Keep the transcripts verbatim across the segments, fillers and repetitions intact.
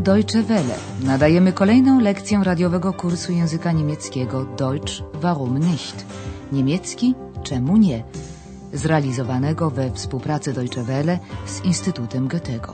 Deutsche Welle. Nadajemy kolejną lekcję radiowego kursu języka niemieckiego Deutsch, warum nicht? Niemiecki, czemu nie? Zrealizowanego we współpracy Deutsche Welle z Instytutem Goethego.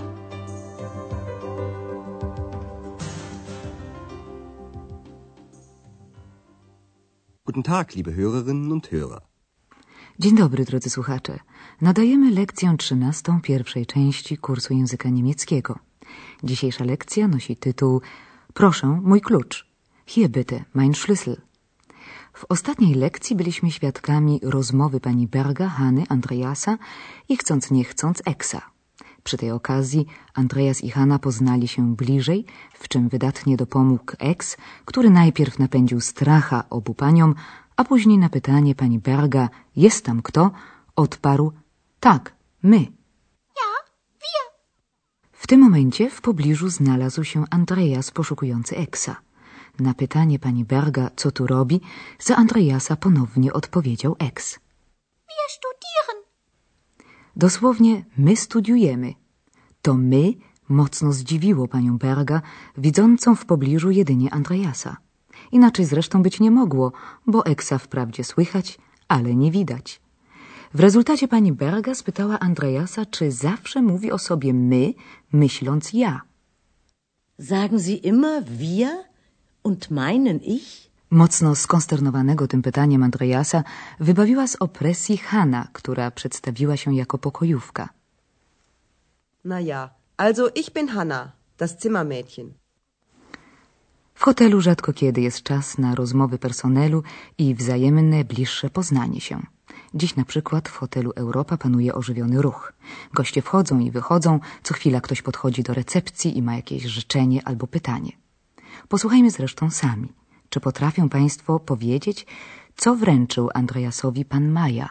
Guten Tag, liebe Hörerinnen und Hörer. Dzień dobry, drodzy słuchacze. Nadajemy lekcję trzynastą pierwszej części kursu języka niemieckiego. Dzisiejsza lekcja nosi tytuł Proszę, mój klucz. Hier bitte, mein Schlüssel. W ostatniej lekcji byliśmy świadkami rozmowy pani Berga, Hany, Andreasa i chcąc nie chcąc Eksa. Przy tej okazji Andreas i Hanna poznali się bliżej, w czym wydatnie dopomógł Eks, który najpierw napędził stracha obu paniom, a później na pytanie pani Berga, jest tam kto, odparł, tak, my. Ja, wir. W tym momencie w pobliżu znalazł się Andreas poszukujący Eksa. Na pytanie pani Berga, co tu robi, za Andreasa ponownie odpowiedział Eks. Wir studieren. Dosłownie my studiujemy. To my mocno zdziwiło panią Berga, widzącą w pobliżu jedynie Andreasa. Inaczej zresztą być nie mogło, bo Eksa wprawdzie słychać, ale nie widać. W rezultacie pani Berga spytała Andreasa, czy zawsze mówi o sobie my, myśląc ja. Sagen Sie immer wir und meinen ich? Mocno skonsternowanego tym pytaniem Andreasa wybawiła z opresji Hanna, która przedstawiła się jako pokojówka. Na ja, also ich bin Hanna, das Zimmermädchen. W hotelu rzadko kiedy jest czas na rozmowy personelu i wzajemne, bliższe poznanie się. Dziś na przykład w hotelu Europa panuje ożywiony ruch. Goście wchodzą i wychodzą, co chwila ktoś podchodzi do recepcji i ma jakieś życzenie albo pytanie. Posłuchajmy zresztą sami. Czy potrafią państwo powiedzieć, co wręczył Andreasowi pan Maja?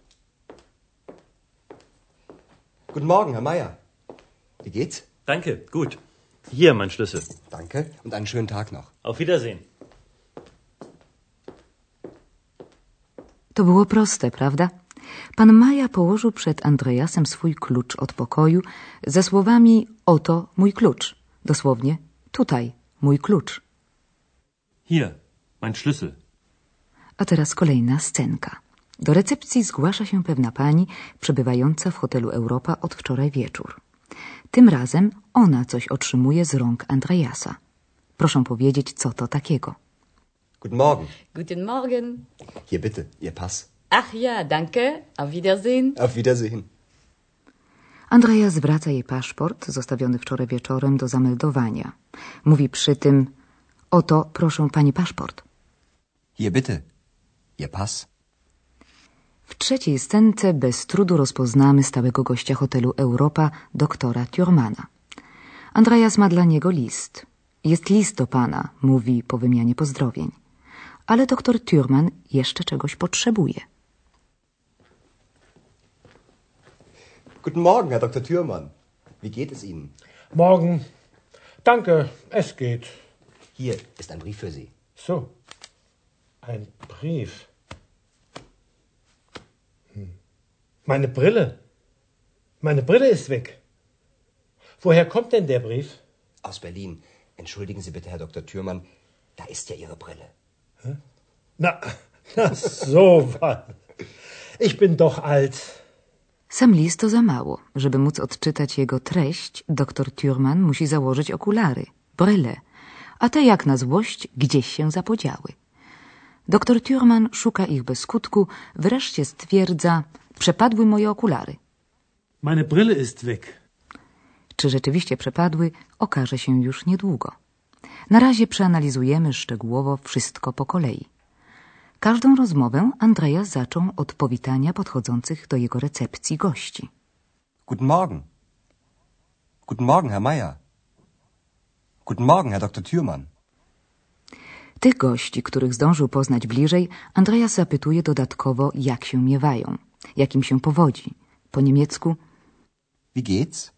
Guten Morgen, Herr Meier. Wie geht's? Danke, gut. Hier, mein Schlüssel. Danke und einen schönen Tag noch. Auf Wiedersehen. To było proste, prawda? Pan Maja położył przed Andreasem swój klucz od pokoju ze słowami oto mój klucz. Dosłownie tutaj mój klucz. Hier, mein Schlüssel. A teraz kolejna scenka. Do recepcji zgłasza się pewna pani przebywająca w hotelu Europa od wczoraj wieczór. Tym razem ona coś otrzymuje z rąk Andreasa. Proszę powiedzieć, co to takiego. Guten Morgen. Guten Morgen. Hier bitte, Ihr Pass. Ach ja, danke. Auf Wiedersehen. Auf Wiedersehen. Andreas zwraca jej paszport, zostawiony wczoraj wieczorem, do zameldowania. Mówi przy tym, oto proszę pani paszport. Hier bitte, Ihr Pass. W trzeciej scence bez trudu rozpoznamy stałego gościa hotelu Europa, doktora Thürmana. Andreas ma dla niego list. Jest list do pana, mówi po wymianie pozdrowień. Ale doktor Thürman jeszcze czegoś potrzebuje. Guten Morgen, Herr Doktor Thürmann. Wie geht es Ihnen? Morgen. Danke, es geht. Hier ist ein Brief für Sie. So, ein Brief. Hm. Meine Brille. Meine Brille ist weg. Woher kommt denn der Brief? Aus Berlin. Entschuldigen Sie bitte, Herr Doktor Thürmann, da ist ja Ihre Brille. Hä? Na, na so was. Ich bin doch alt. Sam list to za mało. Żeby móc odczytać jego treść, doktor Thürman musi założyć okulary, bryle, a te jak na złość gdzieś się zapodziały. Doktor Thürman szuka ich bez skutku, wreszcie stwierdza, przepadły moje okulary. Meine Brille ist weg. Czy rzeczywiście przepadły, okaże się już niedługo. Na razie przeanalizujemy szczegółowo wszystko po kolei. Każdą rozmowę Andreas zaczął od powitania podchodzących do jego recepcji gości. Guten Morgen. Guten Morgen, Herr Meier. Guten Morgen, Herr Doktor Thürmann. Tych gości, których zdążył poznać bliżej, Andreas zapytuje dodatkowo, jak się miewają, jak im się powodzi. Po niemiecku Wie geht's?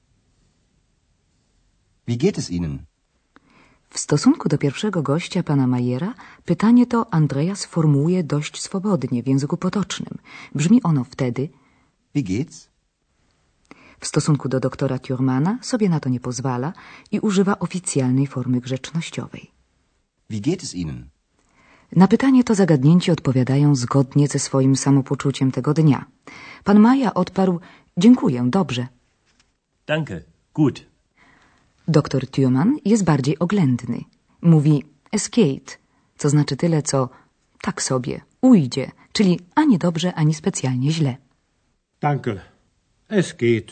Wie geht es Ihnen? W stosunku do pierwszego gościa, pana Majera, pytanie to Andreas formułuje dość swobodnie w języku potocznym. Brzmi ono wtedy Wie geht's? W stosunku do doktora Thürmana sobie na to nie pozwala i używa oficjalnej formy grzecznościowej. Wie geht es Ihnen? Na pytanie to zagadnięci odpowiadają zgodnie ze swoim samopoczuciem tego dnia. Pan Maja odparł: dziękuję, dobrze. Danke, gut. Doktor Thürman jest bardziej oględny. Mówi es geht, co znaczy tyle, co tak sobie, ujdzie, czyli ani dobrze, ani specjalnie źle. Danke. Es geht.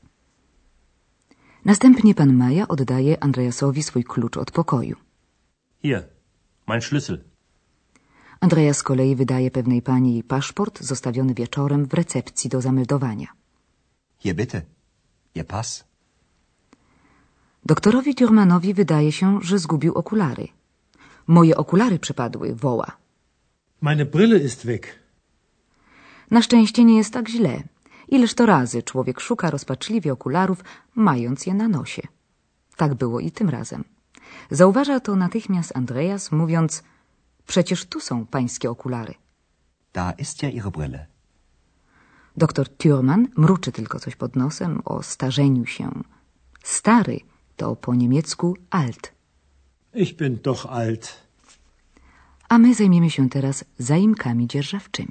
Następnie pan Maja oddaje Andreasowi swój klucz od pokoju. Hier, mein Schlüssel. Andreas z kolei wydaje pewnej pani jej paszport zostawiony wieczorem w recepcji do zameldowania. Hier bitte. Ihr Pass. Doktorowi Thürmanowi wydaje się, że zgubił okulary. Moje okulary przepadły, woła. Meine Brille ist weg. Na szczęście nie jest tak źle. Ileż to razy człowiek szuka rozpaczliwie okularów, mając je na nosie. Tak było i tym razem. Zauważa to natychmiast Andreas, mówiąc: przecież tu są pańskie okulary. Da ist ja Ihre Brille. Doktor Thürman mruczy tylko coś pod nosem o starzeniu się. Stary to po niemiecku alt. Ich bin doch alt. A my zajmiemy się teraz zaimkami dzierżawczymi.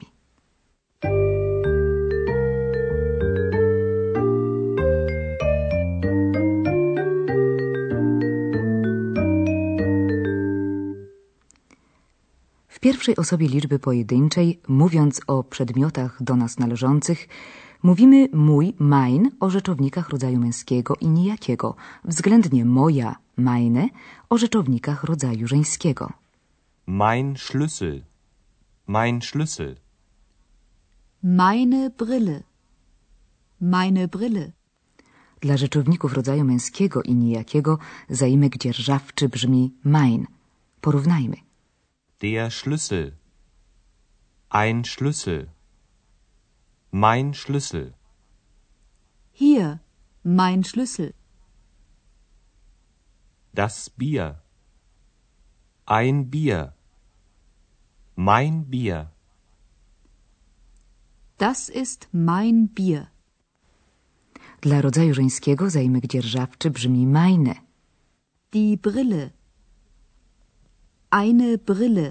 W pierwszej osobie liczby pojedynczej, mówiąc o przedmiotach do nas należących, mówimy mój, mein o rzeczownikach rodzaju męskiego i nijakiego, względnie moja, meine o rzeczownikach rodzaju żeńskiego. Mein Schlüssel. Mein Schlüssel. Meine Brille. Meine Brille. Dla rzeczowników rodzaju męskiego i nijakiego zaimek dzierżawczy brzmi mein. Porównajmy. Der Schlüssel. Ein Schlüssel. Mein Schlüssel. Hier, mein Schlüssel. Das Bier. Ein Bier. Mein Bier. Das ist mein Bier. Dla rodzaju żeńskiego zaimek dzierżawczy brzmi meine. Die Brille. Eine Brille.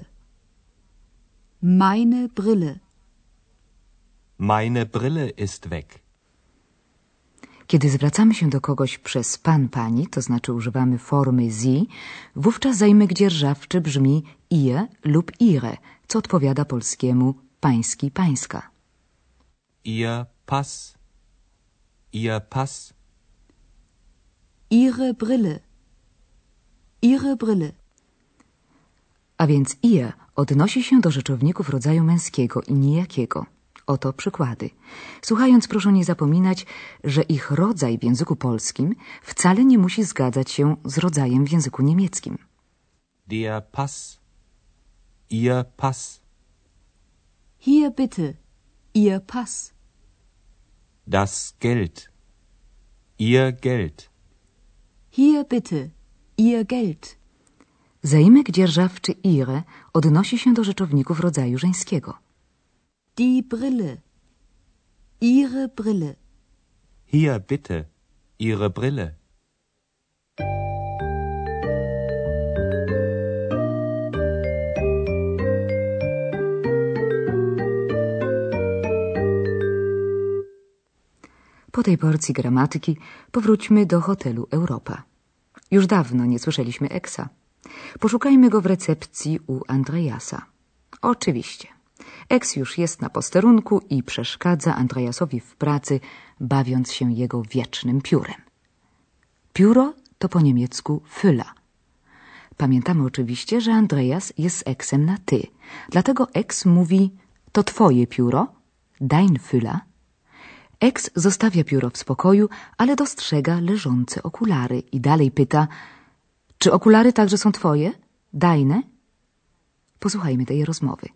Meine Brille. Meine Brille ist weg. Kiedy zwracamy się do kogoś przez pan, pani, to znaczy używamy formy sie, wówczas zaimek dzierżawczy brzmi ihr lub ihre, co odpowiada polskiemu pański, pańska. Ihr Pass. Ihr Pass. Ihre Brille. Ihre Brille. A więc ihr odnosi się do rzeczowników rodzaju męskiego i nijakiego. Oto przykłady. Słuchając, proszę nie zapominać, że ich rodzaj w języku polskim wcale nie musi zgadzać się z rodzajem w języku niemieckim. Der Pass. Ihr Pass. Hier bitte. Ihr Pass. Das Geld. Ihr Geld. Hier bitte. Ihr Geld. Zaimek dzierżawczy ihre odnosi się do rzeczowników rodzaju żeńskiego. Die Brille. Ihre Brille. Hier bitte. Ihre Brille. Po tej porcji gramatyki powróćmy do hotelu Europa. Już dawno nie słyszeliśmy Eksa. Poszukajmy go w recepcji u Andreasa. Oczywiście. Eks już jest na posterunku i przeszkadza Andreasowi w pracy, bawiąc się jego wiecznym piórem. Pióro to po niemiecku Füller. Pamiętamy oczywiście, że Andreas jest z Eksem na ty. Dlatego Eks mówi: to twoje pióro, dein Füller. Eks zostawia pióro w spokoju, ale dostrzega leżące okulary i dalej pyta: czy okulary także są twoje? Deine? Posłuchajmy tej rozmowy.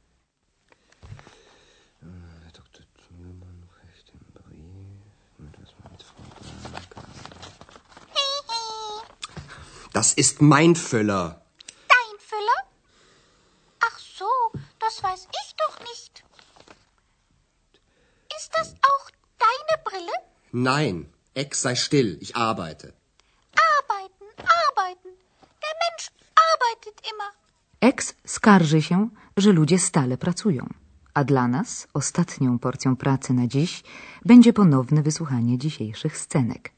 Das ist mein Füller. Dein Füller? Ach so, das weiß ich doch nicht. Ist das auch deine Brille? Nein, Ex, sei still, ich arbeite. Arbeiten, arbeiten. Der Mensch arbeitet immer. Ex skarży się, że ludzie stale pracują. A dla nas ostatnią porcją pracy na dziś będzie ponowne wysłuchanie dzisiejszych scenek.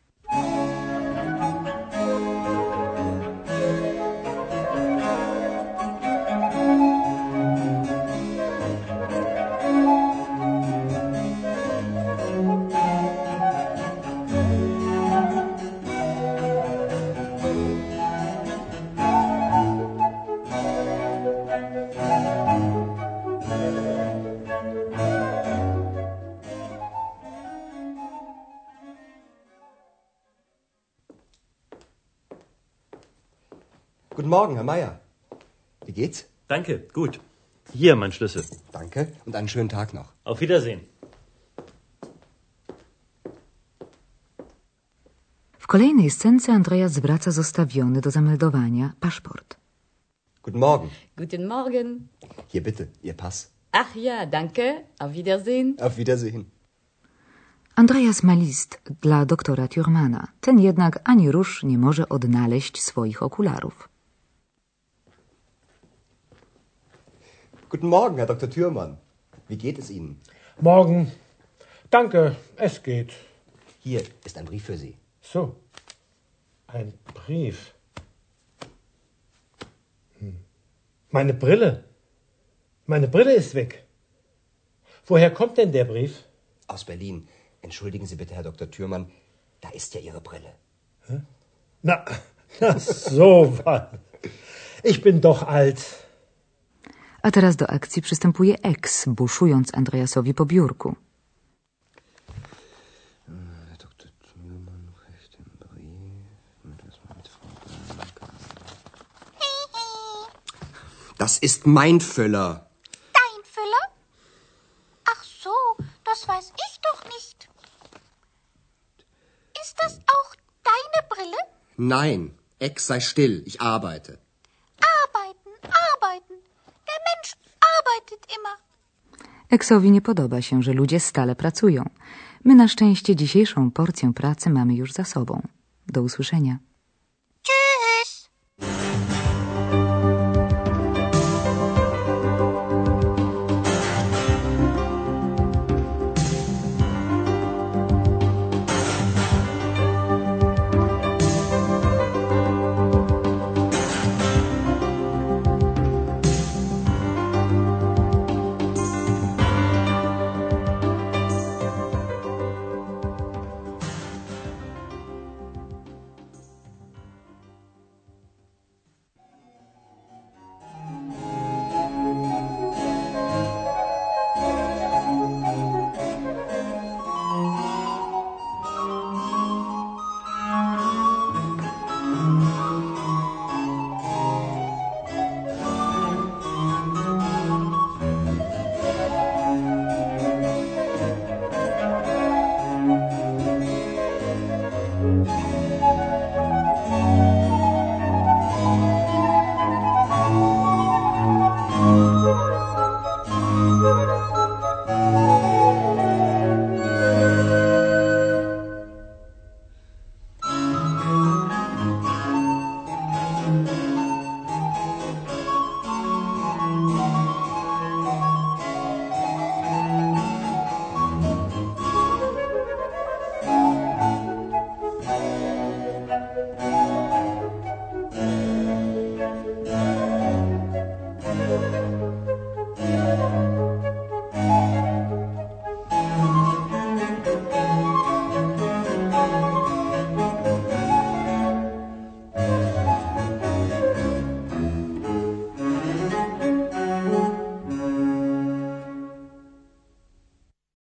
Guten Morgen, Herr Meier. Wie geht's? Danke, gut. Hier, mein Schlüssel. Danke und einen schönen Tag noch. Auf Wiedersehen. W kolejnej scence Andreas zwraca zostawiony do zameldowania paszport. Guten Morgen. Guten Morgen. Hier bitte, Ihr Pass. Ach ja, danke. Auf Wiedersehen. Auf Wiedersehen. Andreas ma list dla doktora Thürmana. Ten jednak ani rusz nie może odnaleźć swoich okularów. Guten Morgen, Herr Doktor Thürmann. Wie geht es Ihnen? Morgen. Danke, es geht. Hier ist ein Brief für Sie. So. Ein Brief. Hm. Meine Brille. Meine Brille ist weg. Woher kommt denn der Brief? Aus Berlin. Entschuldigen Sie bitte, Herr Doktor Thürmann, da ist ja Ihre Brille. Hä? Na, na so was. Ich bin doch alt. A teraz do akcji przystępuje Ex, buszując Andreasowi po biurku. Das ist mein Füller. Dein Füller? Ach so, das weiß ich doch nicht. Ist das auch deine Brille? Nein, Ex, sei still, ich arbeite. Arbeiten, arbeiten. Der Mensch arbeitet immer. Exowi nie podoba się, że ludzie stale pracują. My na szczęście dzisiejszą porcję pracy mamy już za sobą. Do usłyszenia. Tschüss. Tschüss.